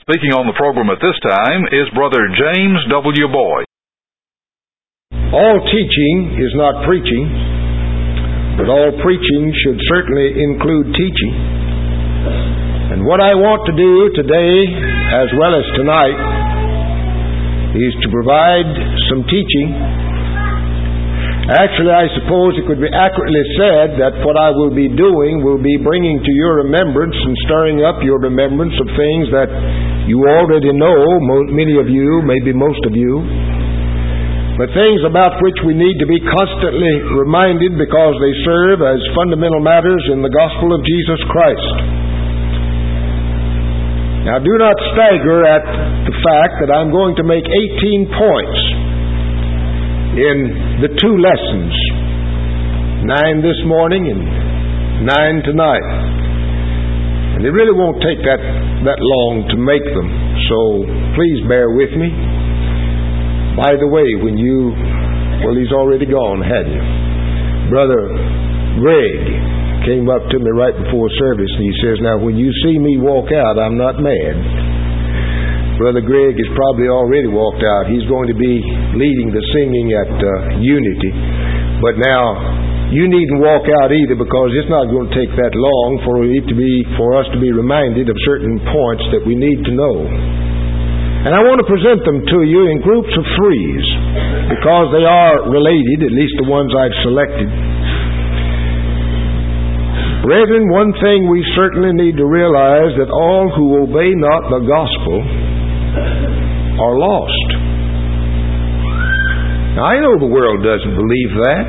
Speaking on the program at this time is Brother James W. Boyd. All teaching is not preaching, but all preaching should certainly include teaching. And what I want to do today, as well as tonight, is to provide some teaching. Actually, I suppose it could be accurately said that what I will be doing will be bringing to your remembrance and stirring up your remembrance of things that you already know, many of you, maybe most of you, but things about which we need to be constantly reminded because they serve as fundamental matters in the gospel of Jesus Christ. Now, do not stagger at the fact that I'm going to make 18 points in the two lessons, 9 this morning and 9 tonight. And it really won't take that long to make them, so please bear with me. By the way, he's already gone, hadn't you? Brother Greg came up to me right before service and he says, "Now when you see me walk out, I'm not mad." Brother Greg has probably already walked out. He's going to be leading the singing at Unity. But now, you needn't walk out either because it's not going to take that long for us to be reminded of certain points that we need to know. And I want to present them to you in groups of threes because they are related, at least the ones I've selected. Brethren, one thing we certainly need to realize that all who obey not the gospel are lost. Now, I know the world doesn't believe that.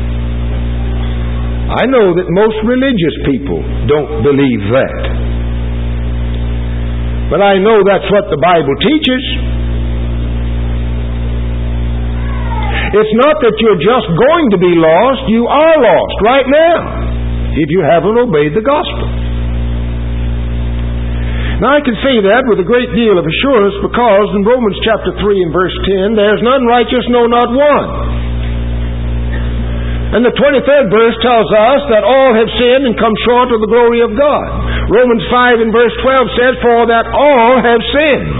I know that most religious people don't believe that. But I know that's what the Bible teaches. It's not that you're just going to be lost. You are lost right now if you haven't obeyed the gospel. Now I can say that with a great deal of assurance because in Romans chapter 3 and verse 10, there's none righteous, no, not one. And the 23rd verse tells us that all have sinned and come short of the glory of God. Romans 5 and verse 12 says, "For that all have sinned.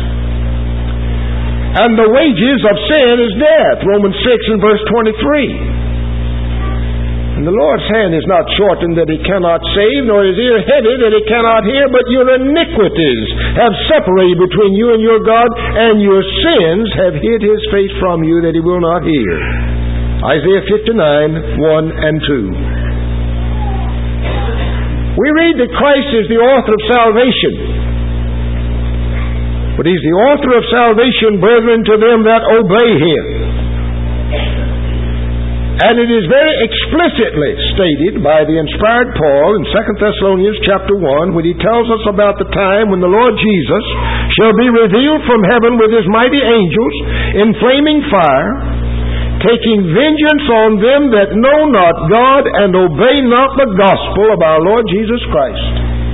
And the wages of sin is death." Romans 6 and verse 23. And the Lord's hand is not shortened that He cannot save, nor His ear heavy that He cannot hear, but your iniquities have separated between you and your God, and your sins have hid His face from you that He will not hear. Isaiah 59, 1 and 2. We read that Christ is the author of salvation. But He's the author of salvation, brethren, to them that obey Him. And it is very explicitly stated by the inspired Paul in 2 Thessalonians chapter 1 when he tells us about the time when the Lord Jesus shall be revealed from heaven with His mighty angels in flaming fire, taking vengeance on them that know not God and obey not the gospel of our Lord Jesus Christ.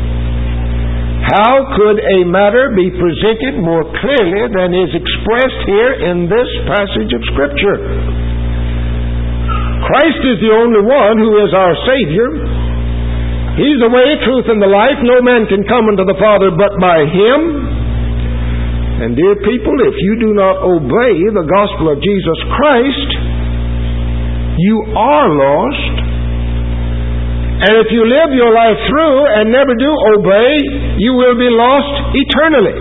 How could a matter be presented more clearly than is expressed here in this passage of Scripture? Christ is the only one who is our Savior. He's the way, truth, and the life. No man can come unto the Father but by Him. And dear people, if you do not obey the gospel of Jesus Christ, you are lost. And if you live your life through and never do obey, you will be lost eternally.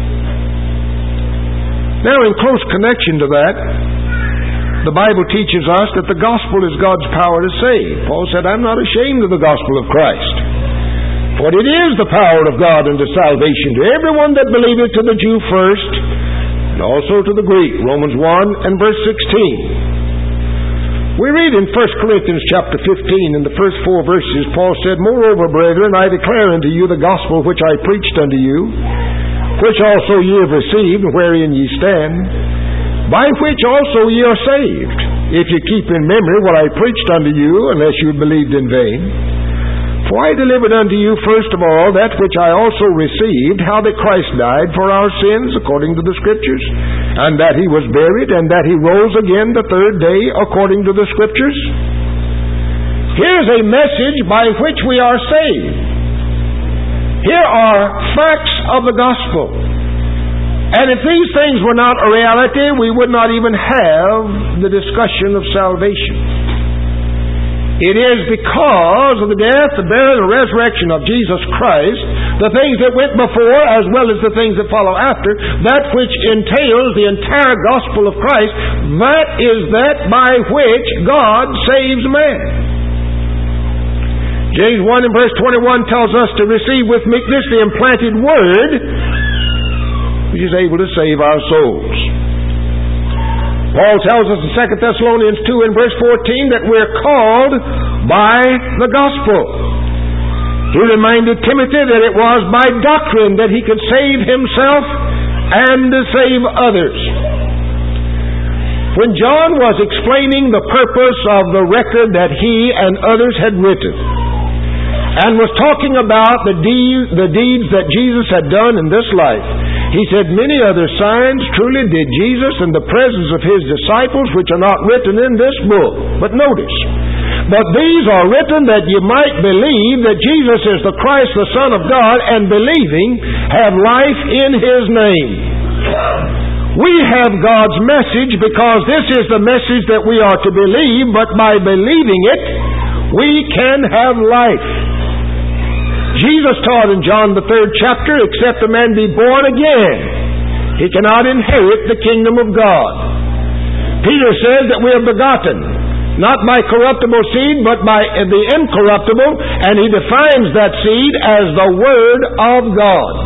Now, in close connection to that, the Bible teaches us that the gospel is God's power to save. Paul said, "I'm not ashamed of the gospel of Christ. For it is the power of God unto salvation to everyone that believeth, to the Jew first, and also to the Greek." Romans 1 and verse 16. We read in 1 Corinthians chapter 15, in the first 4 verses, Paul said, "Moreover, brethren, I declare unto you the gospel which I preached unto you, which also ye have received, and wherein ye stand, by which also ye are saved, if ye keep in memory what I preached unto you, unless you believed in vain. For I delivered unto you first of all that which I also received, how that Christ died for our sins, according to the Scriptures, and that He was buried, and that He rose again the third day, according to the Scriptures." Here's a message by which we are saved. Here are facts of the gospel. And if these things were not a reality, we would not even have the discussion of salvation. It is because of the death, the burial, and resurrection of Jesus Christ, the things that went before as well as the things that follow after, that which entails the entire gospel of Christ, that is that by which God saves man. James 1 and verse 21 tells us to receive with meekness the implanted word, which is able to save our souls. Paul tells us in 2 Thessalonians 2 and verse 14 that we're called by the gospel. He reminded Timothy that it was by doctrine that he could save himself and save others. When John was explaining the purpose of the record that he and others had written, and was talking about the deeds that Jesus had done in this life, he said, many other signs truly did Jesus in the presence of his disciples, which are not written in this book. But notice, but these are written that you might believe that Jesus is the Christ, the Son of God, and believing have life in his name. We have God's message because this is the message that we are to believe, but by believing it, we can have life. Jesus taught in John the 3rd chapter, except a man be born again, he cannot inherit the kingdom of God. Peter says that we are begotten, not by corruptible seed, but by the incorruptible, and he defines that seed as the Word of God.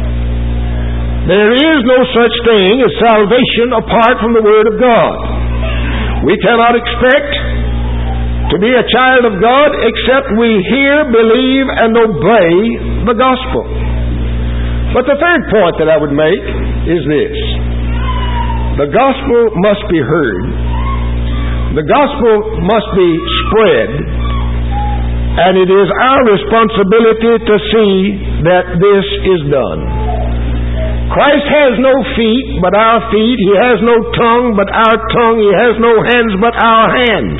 There is no such thing as salvation apart from the Word of God. We cannot expect to be a child of God except we hear, believe, and obey the gospel. But the third point that I would make is this. The gospel must be heard. The gospel must be spread. And it is our responsibility to see that this is done. Christ has no feet but our feet. He has no tongue but our tongue. He has no hands but our hands.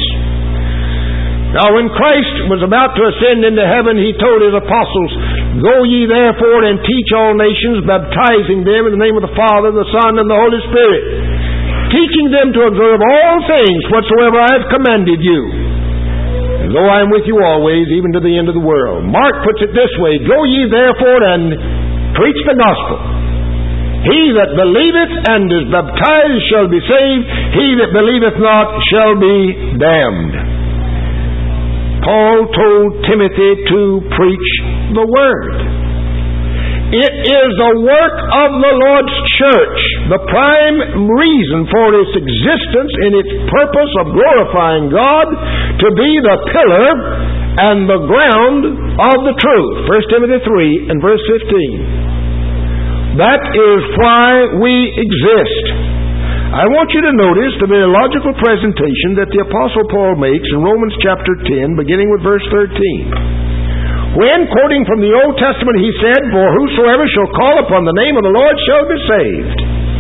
Now when Christ was about to ascend into heaven, he told his apostles, go ye therefore and teach all nations, baptizing them in the name of the Father, the Son, and the Holy Spirit, teaching them to observe all things whatsoever I have commanded you. And lo, I am with you always, even to the end of the world. Mark puts it this way, go ye therefore and preach the gospel. He that believeth and is baptized shall be saved. He that believeth not shall be damned. Paul told Timothy to preach the Word. It is the work of the Lord's church, the prime reason for its existence and its purpose of glorifying God, to be the pillar and the ground of the truth. 1 Timothy 3 and verse 15. That is why we exist. I want you to notice the very logical presentation that the Apostle Paul makes in Romans chapter 10, beginning with verse 13. When, quoting from the Old Testament, he said, for whosoever shall call upon the name of the Lord shall be saved.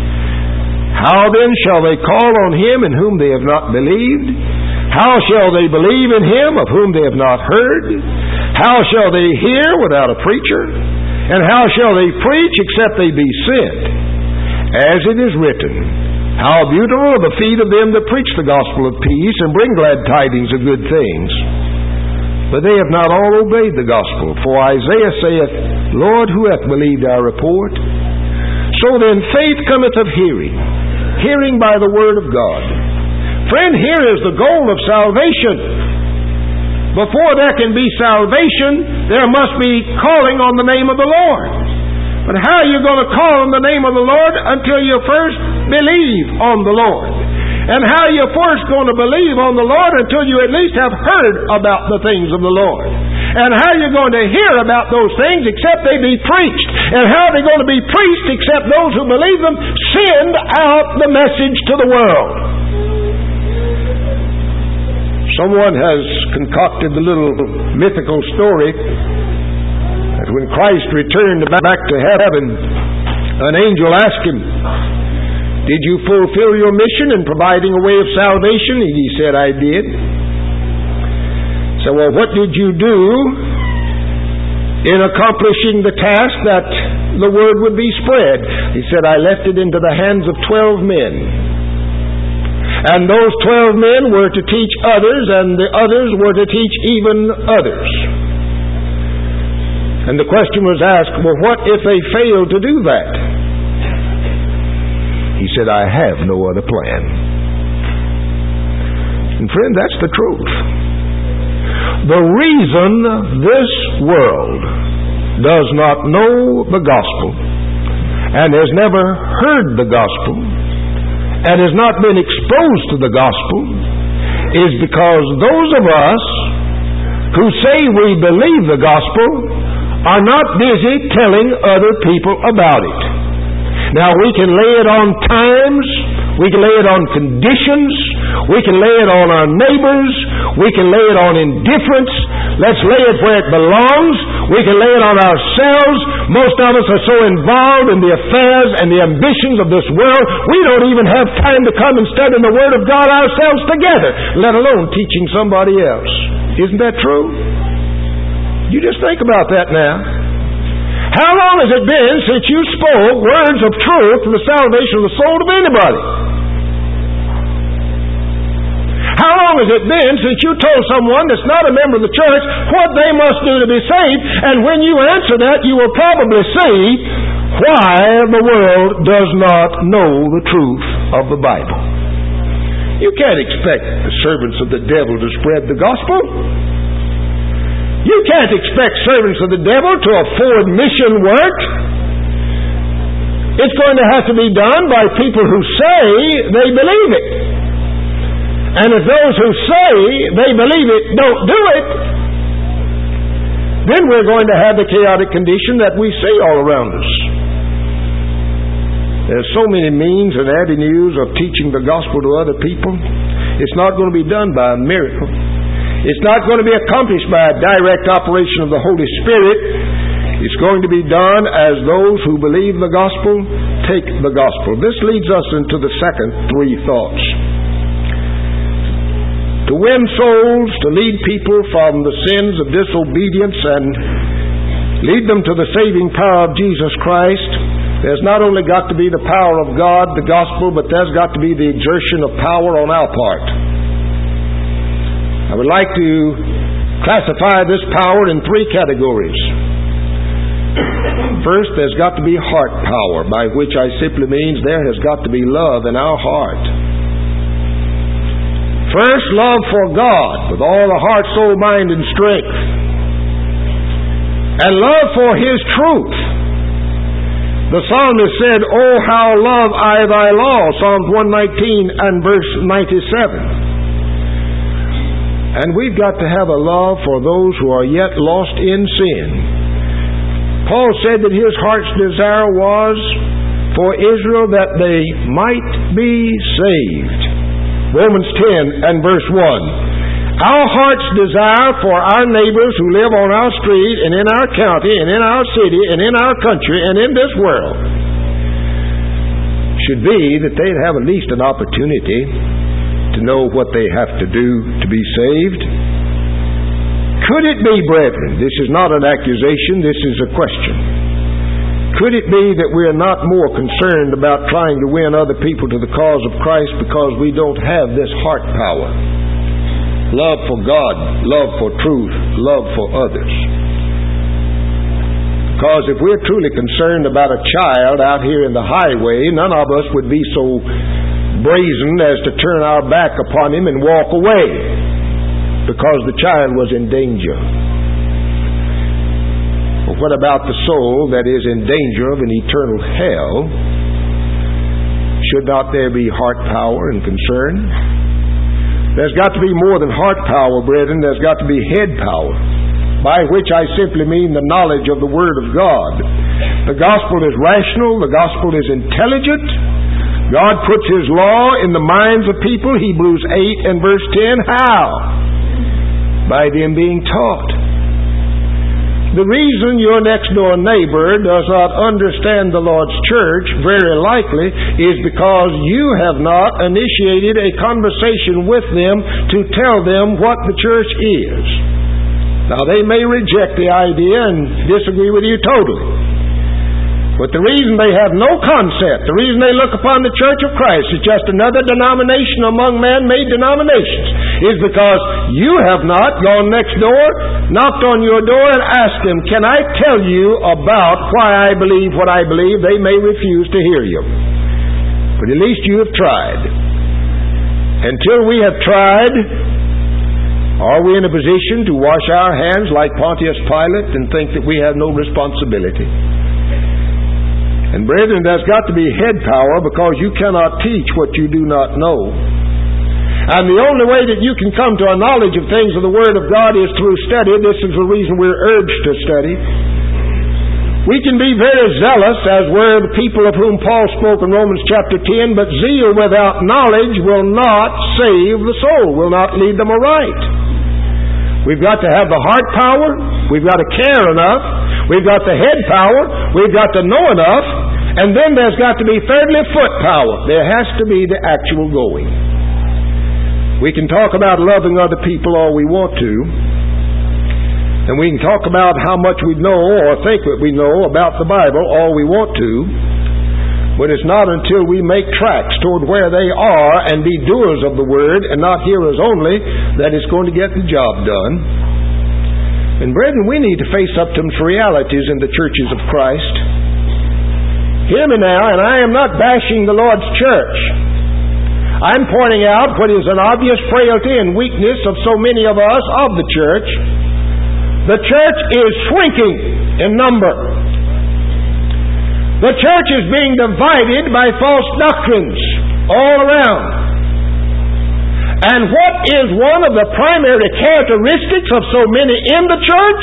How then shall they call on him in whom they have not believed? How shall they believe in him of whom they have not heard? How shall they hear without a preacher? And how shall they preach except they be sent? As it is written, how beautiful are the feet of them that preach the gospel of peace and bring glad tidings of good things. But they have not all obeyed the gospel. For Isaiah saith, Lord, who hath believed our report? So then faith cometh of hearing, hearing by the word of God. Friend, here is the goal of salvation. Before there can be salvation, there must be calling on the name of the Lord. But how are you going to call on the name of the Lord until you first believe on the Lord? And how are you first going to believe on the Lord until you at least have heard about the things of the Lord? And how are you going to hear about those things except they be preached? And how are they going to be preached except those who believe them send out the message to the world? Someone has concocted the little mythical story that when Christ returned back to heaven, an angel asked him, did you fulfill your mission in providing a way of salvation? And he said, I did. So, well, what did you do in accomplishing the task that the word would be spread. He said, I left it into the hands of 12 men. And those 12 men were to teach others, and the others were to teach even others. And the question was asked, well, what if they fail to do that? He said, I have no other plan. And friend, that's the truth. The reason this world does not know the gospel and has never heard the gospel and has not been exposed to the gospel is because those of us who say we believe the gospel are not busy telling other people about it. Now, we can lay it on times, we can lay it on conditions, we can lay it on our neighbors, we can lay it on indifference. Let's lay it where it belongs. We can lay it on ourselves. Most of us are so involved in the affairs and the ambitions of this world, we don't even have time to come and study the Word of God ourselves together, let alone teaching somebody else. Isn't that true? You just think about that now. How long has it been since you spoke words of truth for the salvation of the soul of anybody? How long has it been since you told someone that's not a member of the church what they must do to be saved? And when you answer that, you will probably see why the world does not know the truth of the Bible. You can't expect the servants of the devil to spread the gospel. You can't expect servants of the devil to afford mission work. It's going to have to be done by people who say they believe it. And if those who say they believe it don't do it, then we're going to have the chaotic condition that we see all around us. There's so many means and avenues of teaching the gospel to other people. It's not going to be done by a miracle. It's not going to be accomplished by a direct operation of the Holy Spirit. It's going to be done as those who believe the gospel take the gospel. This leads us into the second three thoughts. To win souls, to lead people from the sins of disobedience and lead them to the saving power of Jesus Christ, there's not only got to be the power of God, the gospel, but there's got to be the exertion of power on our part. I would like to classify this power in three categories. First, there's got to be heart power, by which I simply means there has got to be love in our heart. First, love for God with all the heart, soul, mind, and strength. And love for His truth. The psalmist said, "Oh, how love I thy law," Psalms 119 and verse 97. And we've got to have a love for those who are yet lost in sin. Paul said that his heart's desire was for Israel that they might be saved. Romans 10 and verse 1. Our heart's desire for our neighbors who live on our street and in our county and in our city and in our country and in this world should be that they'd have at least an opportunity to know what they have to do to be saved. Could it be, brethren, this is not an accusation, this is a question. Could it be that we are not more concerned about trying to win other people to the cause of Christ because we don't have this heart power? Love for God, love for truth, love for others. Because if we're truly concerned about a child out here in the highway, none of us would be so brazen as to turn our back upon him and walk away because the child was in danger. But what about the soul that is in danger of an eternal hell? Should not there be heart power and concern? There's got to be more than heart power, brethren. There's got to be head power, by which I simply mean the knowledge of the Word of God. The gospel is rational. The gospel is intelligent. God puts His law in the minds of people. Hebrews 8 and verse 10. How? By them being taught. The reason your next door neighbor does not understand the Lord's church, very likely, is because you have not initiated a conversation with them to tell them what the church is. Now, they may reject the idea and disagree with you totally. But the reason they have no concept, the reason they look upon the Church of Christ as just another denomination among man-made denominations, is because you have not gone next door, knocked on your door, and asked them, can I tell you about why I believe what I believe? They may refuse to hear you. But at least you have tried. Until we have tried, are we in a position to wash our hands like Pontius Pilate and think that we have no responsibility? And brethren, there's got to be head power, because you cannot teach what you do not know. And the only way that you can come to a knowledge of things of the Word of God is through study. This is the reason we're urged to study. We can be very zealous, as were the people of whom Paul spoke in Romans chapter 10, but zeal without knowledge will not save the soul, will not lead them aright. We've got to have the heart power, we've got to care enough, we've got the head power, we've got to know enough, and then there's got to be, thirdly, foot power. There has to be the actual going. We can talk about loving other people all we want to, and we can talk about how much we know or think that we know about the Bible all we want to, but it's not until we make tracks toward where they are and be doers of the Word and not hearers only that it's going to get the job done. And brethren, we need to face up to some realities in the churches of Christ. Hear me now, and I am not bashing the Lord's church. I'm pointing out what is an obvious frailty and weakness of so many of us of the church. The church is shrinking in number. The church is being divided by false doctrines all around. And what is one of the primary characteristics of so many in the church?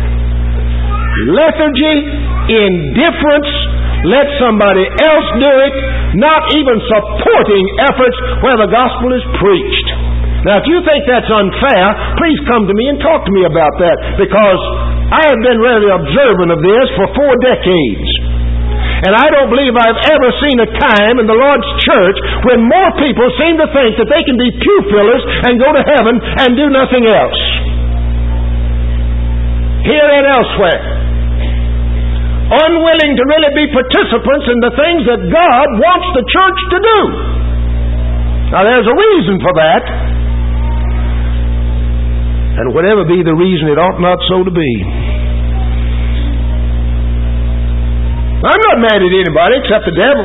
Lethargy, indifference, let somebody else do it, not even supporting efforts where the gospel is preached. Now, if you think that's unfair, please come to me and talk to me about that, because I have been really observant of this for 4 decades. And I don't believe I've ever seen a time in the Lord's church when more people seem to think that they can be pew fillers and go to heaven and do nothing else. Here and elsewhere. Unwilling to really be participants in the things that God wants the church to do. Now, there's a reason for that. And whatever be the reason, it ought not so to be. I'm not mad at anybody except the devil.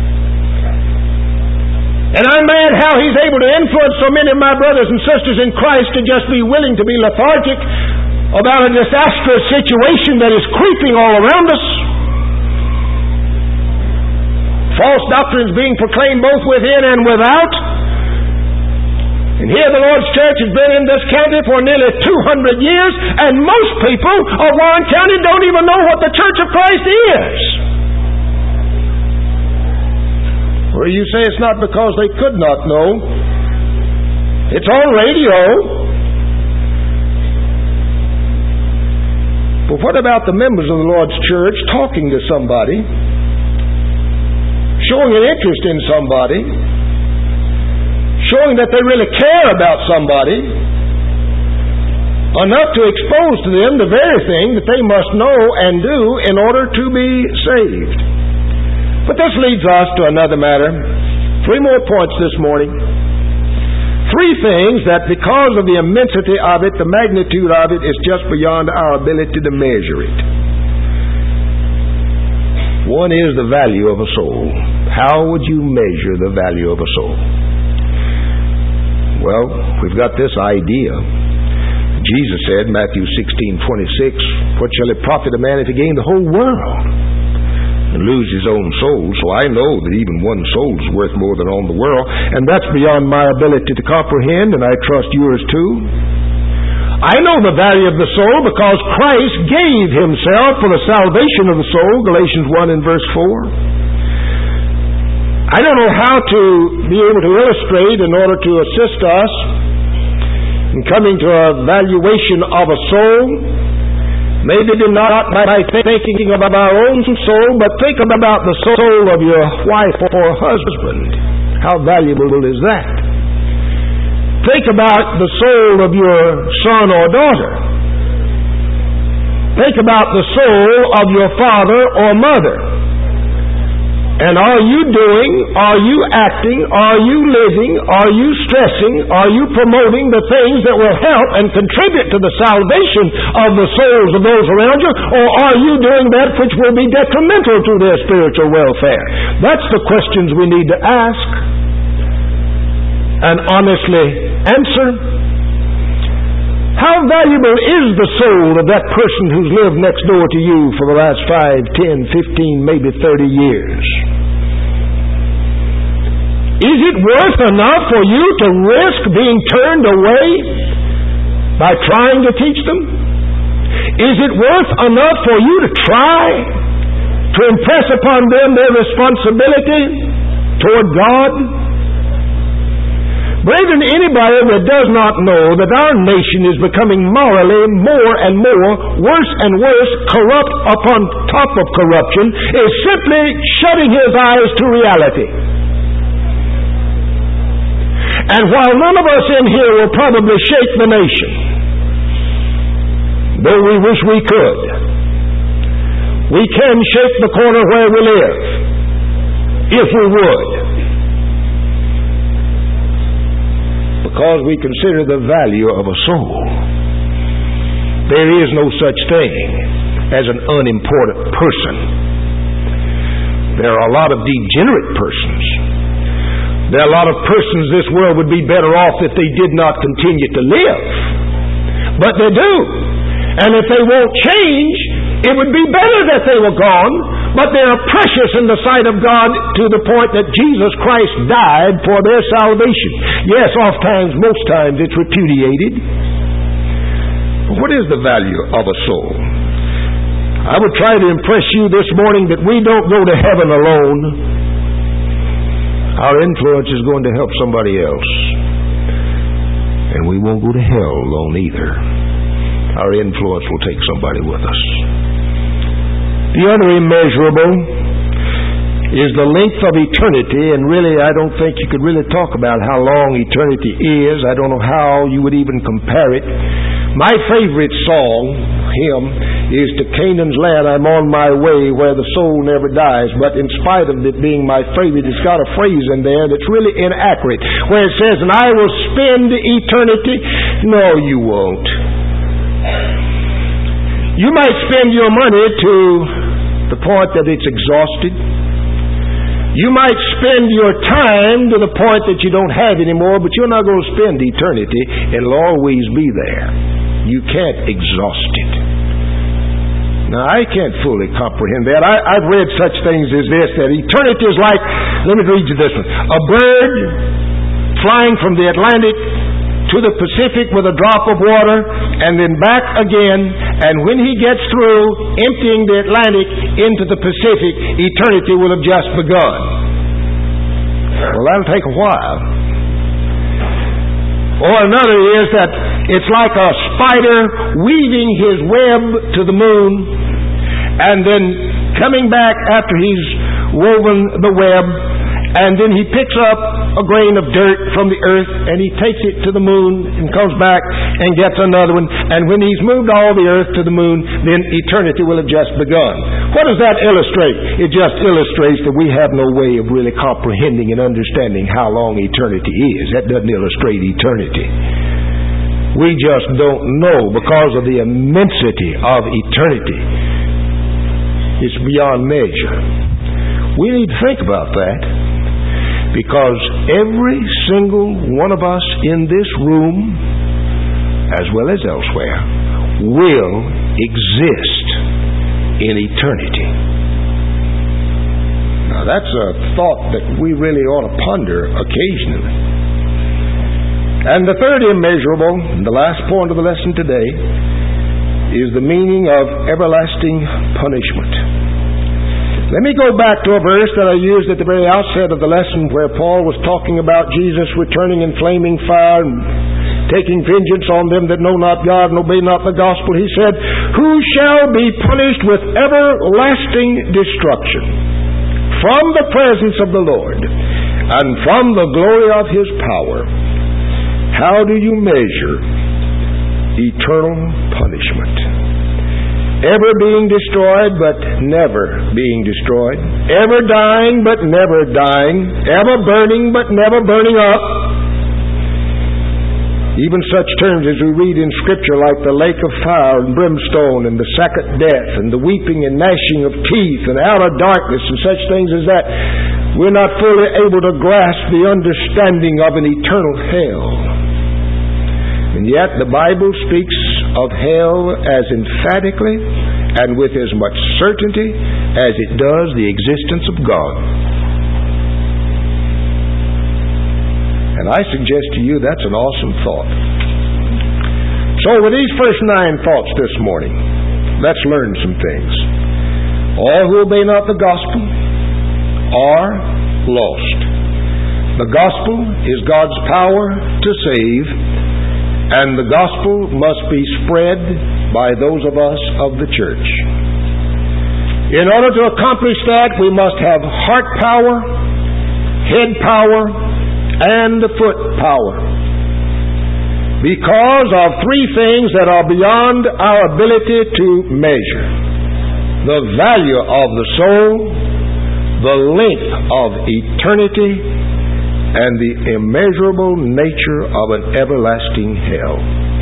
And I'm mad how he's able to influence so many of my brothers and sisters in Christ to just be willing to be lethargic about a disastrous situation that is creeping all around us. False doctrines being proclaimed both within and without. And here the Lord's church has been in this county for nearly 200 years, and most people of Warren County don't even know what the Church of Christ is. Well, you say it's not because they could not know. It's on radio. But what about the members of the Lord's church talking to somebody, showing an interest in somebody, showing that they really care about somebody, enough to expose to them the very thing that they must know and do in order to be saved? But this leads us to another matter. 3 more points this morning. 3 things that, because of the immensity of it, the magnitude of it, is just beyond our ability to measure it. One is the value of a soul. How would you measure the value of a soul? Well, we've got this idea. Jesus said, Matthew 16:26, "What shall it profit a man if he gain the whole world and lose his own soul?" So I know that even one soul is worth more than all the world, and that's beyond my ability to comprehend, and I trust yours too. I know the value of the soul because Christ gave himself for the salvation of the soul, Galatians 1 and verse 4. I don't know how to be able to illustrate in order to assist us in coming to a valuation of a soul. Maybe not by thinking about our own soul, but think about the soul of your wife or husband. How valuable is that? Think about the soul of your son or daughter. Think about the soul of your father or mother. And are you doing, are you acting, are you living, are you stressing, are you promoting the things that will help and contribute to the salvation of the souls of those around you? Or are you doing that which will be detrimental to their spiritual welfare? That's the questions we need to ask and honestly answer. How valuable is the soul of that person who's lived next door to you for the last 5, 10, 15, maybe 30 years? Is it worth enough for you to risk being turned away by trying to teach them? Is it worth enough for you to try to impress upon them their responsibility toward God? Brethren, anybody that does not know that our nation is becoming morally more and more, worse and worse, corrupt upon top of corruption, is simply shutting his eyes to reality. And while none of us in here will probably shake the nation, though we wish we could, we can shake the corner where we live, if we would. Because we consider the value of a soul. There is no such thing as an unimportant person. There are a lot of degenerate persons. There are a lot of persons this world would be better off if they did not continue to live. But they do. And if they won't change, it would be better that they were gone. But they are precious in the sight of God to the point that Jesus Christ died for their salvation. Yes, oftentimes, most times, it's repudiated. What is the value of a soul? I would try to impress you this morning that we don't go to heaven alone. Our influence is going to help somebody else. And we won't go to hell alone either. Our influence will take somebody with us. The other immeasurable is the length of eternity, and really I don't think you could really talk about how long eternity is. I don't know how you would even compare it. My favorite song, hymn, is To Canaan's Land, I'm on my way where the soul never dies. But in spite of it being my favorite, it's got a phrase in there that's really inaccurate, where it says, and I will spend eternity. No, you won't. You might spend your money to the point that it's exhausted. You might spend your time to the point that you don't have anymore, but you're not going to spend eternity. It'll always be there. You can't exhaust it. Now, I can't fully comprehend that. I've read such things as this, that eternity is like, let me read you this one, a bird flying from the Atlantic to the Pacific with a drop of water, and then back again, and when he gets through emptying the Atlantic into the Pacific, eternity will have just begun. Well, that'll take a while. Or another is that it's like a spider weaving his web to the moon, and then coming back after he's woven the web, and then he picks up a grain of dirt from the earth and he takes it to the moon and comes back and gets another one. And when he's moved all the earth to the moon, then eternity will have just begun. What does that illustrate? It just illustrates that we have no way of really comprehending and understanding how long eternity is. That doesn't illustrate eternity. We just don't know because of the immensity of eternity. It's beyond measure. We need to think about that. Because every single one of us in this room, as well as elsewhere, will exist in eternity. Now that's a thought that we really ought to ponder occasionally. And the third immeasurable, the last point of the lesson today, is the meaning of everlasting punishment. Let me go back to a verse that I used at the very outset of the lesson where Paul was talking about Jesus returning in flaming fire and taking vengeance on them that know not God and obey not the gospel. He said, who shall be punished with everlasting destruction from the presence of the Lord and from the glory of His power. How do you measure eternal punishment? ever being destroyed but never being destroyed, ever dying but never dying, ever burning but never burning up. Even such terms as we read in Scripture like the lake of fire and brimstone and the second death and the weeping and gnashing of teeth and outer darkness and such things as that, we're not fully able to grasp the understanding of an eternal hell. And yet the Bible speaks of hell as emphatically and with as much certainty as it does the existence of God. And I suggest to you that's an awesome thought. So with these first 9 thoughts this morning, let's learn some things. All who obey not the gospel are lost. The gospel is God's power to save, and the gospel must be spread by those of us of the church. In order to accomplish that, we must have heart power, head power, and foot power. Because of 3 things that are beyond our ability to measure: the value of the soul, the length of eternity, and the immeasurable nature of an everlasting hell.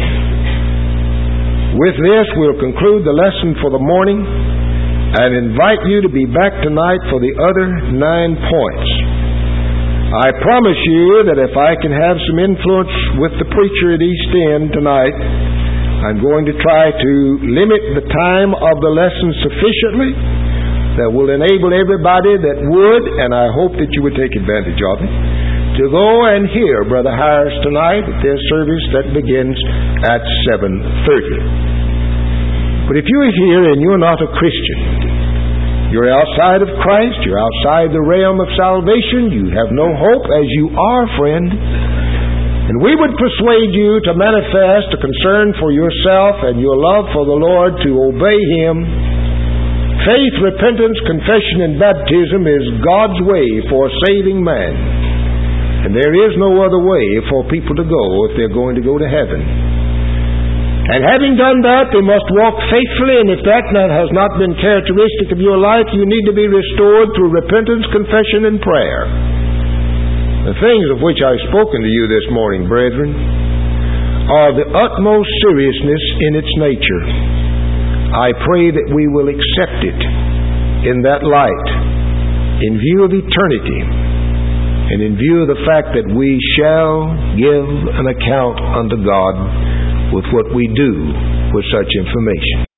With this, we'll conclude the lesson for the morning and invite you to be back tonight for the other 9 points. I promise you that if I can have some influence with the preacher at East End tonight, I'm going to try to limit the time of the lesson sufficiently that will enable everybody that would, and I hope that you would take advantage of it, to go and hear Brother Harris tonight at their service that begins at 7:30. But if you're here and you're not a Christian, you're outside of Christ, you're outside the realm of salvation, you have no hope as you are, friend, and we would persuade you to manifest a concern for yourself and your love for the Lord, to obey Him. Faith, repentance, confession, and baptism is God's way for saving man. And there is no other way for people to go if they're going to go to heaven. And having done that, they must walk faithfully, and if that has not been characteristic of your life, you need to be restored through repentance, confession, and prayer. The things of which I've spoken to you this morning, brethren, are the utmost seriousness in its nature. I pray that we will accept it in that light, in view of eternity, and in view of the fact that we shall give an account unto God with what we do with such information.